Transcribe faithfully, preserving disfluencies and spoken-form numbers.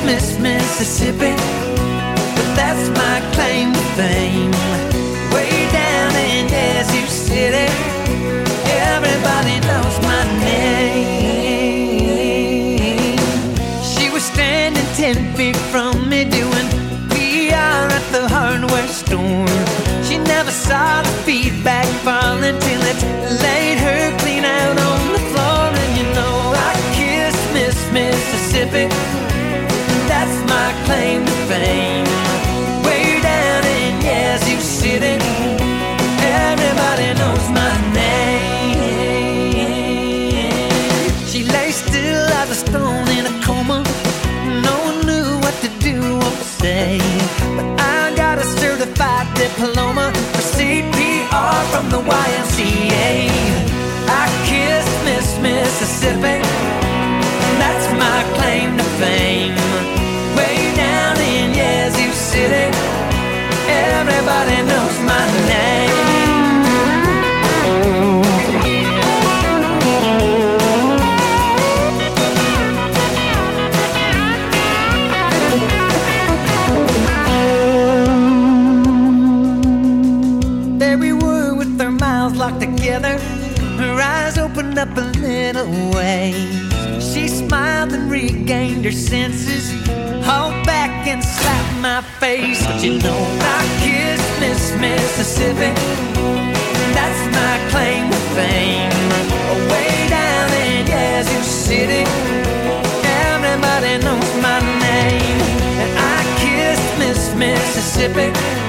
Miss Mississippi, but that's my claim to fame. Way down in Yazoo City, everybody knows my name. She was standing ten feet from me doing P R at the hardware store. She never saw the feedback falling till it laid her clean out on the floor. And you know I kissed Miss Mississippi, that's my claim to fame. Way down in Yazoo City, everybody knows my name. She lay still as a stone in a coma. No one knew what to do or say, but I got a certified diploma for C P R from the Y M C A. I kissed Miss Mississippi, that's my claim to fame. Way down in Yazoo City, everybody knows my name. There we were with our mouths locked together, her eyes opened up a little ways. She smiled and regained her senses, hauled back and slapped my face. But you know I kissed Miss Mississippi, that's my claim to fame. Way down in Yazoo City, everybody knows my name. And I kissed Miss Mississippi,